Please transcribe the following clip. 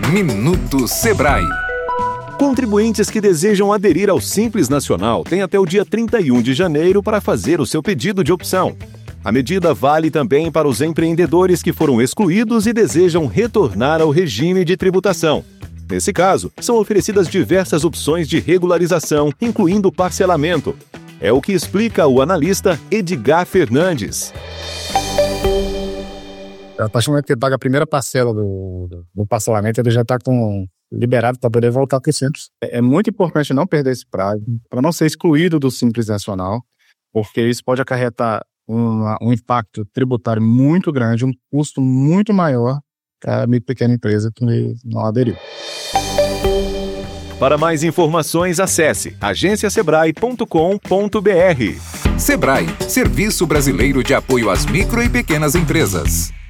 Minuto Sebrae. Contribuintes que desejam aderir ao Simples Nacional têm até o dia 31 de janeiro para fazer o seu pedido de opção. A medida vale também para os empreendedores que foram excluídos e desejam retornar ao regime de tributação. Nesse caso, são oferecidas diversas opções de regularização, incluindo parcelamento. É o que explica o analista Edgar Fernandes. A partir do momento que ele paga a primeira parcela do parcelamento, ele já está liberado para poder voltar para o Simples. É muito importante não perder esse prazo, para não ser excluído do Simples Nacional, porque isso pode acarretar um impacto tributário muito grande, um custo muito maior para a micro e pequena empresa que não aderiu. Para mais informações, acesse agenciasebrae.com.br. Sebrae, Serviço Brasileiro de Apoio às Micro e Pequenas Empresas.